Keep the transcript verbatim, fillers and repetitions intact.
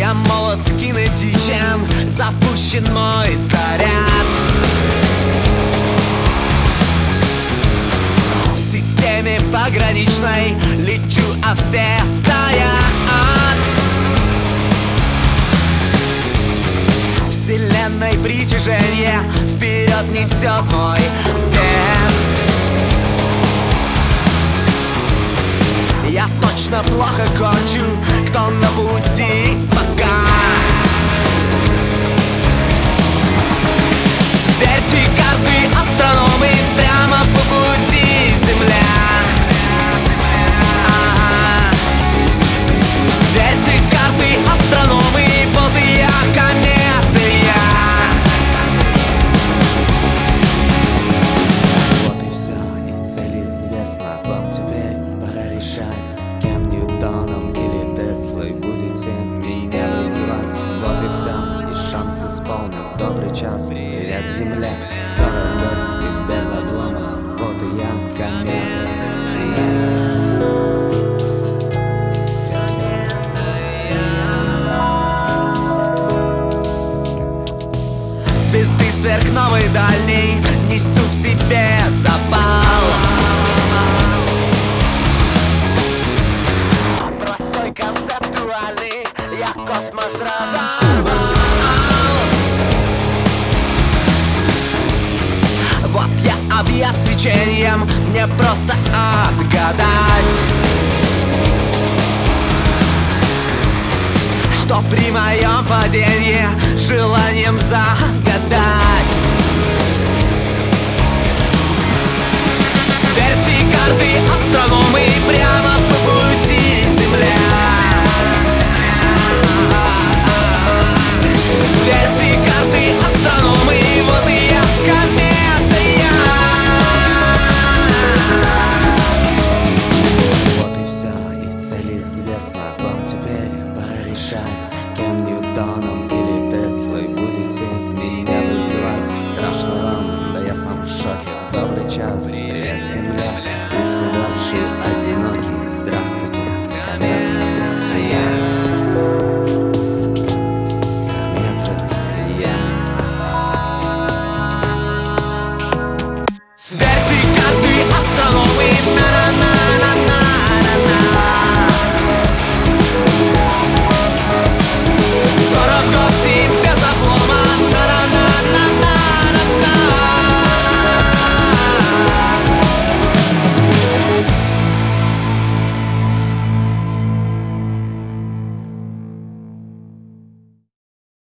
Я молод, кинетичен, запущен мой заряд. В системе пограничной лечу, а все стоят. Вселенной притяжение вперед несет мой вес. Я точно плохо кончу, кто на пути пока. Сверьте карты, астрономы, прямо по пути Земля. Ага. Сверьте карты, астрономы, вот и я, комета я. Вот и все, и цель известна. Вот теперь пора решать, кем Ньютоном или Теслой будете меня вызывать. Вот и все, и шанс исполнен. В добрый час, привет, Земля. Скоро в гости без облома. Вот и я, комета я. Звезды сверхновой дальней несу в себе запал. Простой концептуальный, я космос разорвал. Вот я объят свечением, мне просто отгадать, что при моем падении желанием загадать. Сверьте карты, астрономы, прямо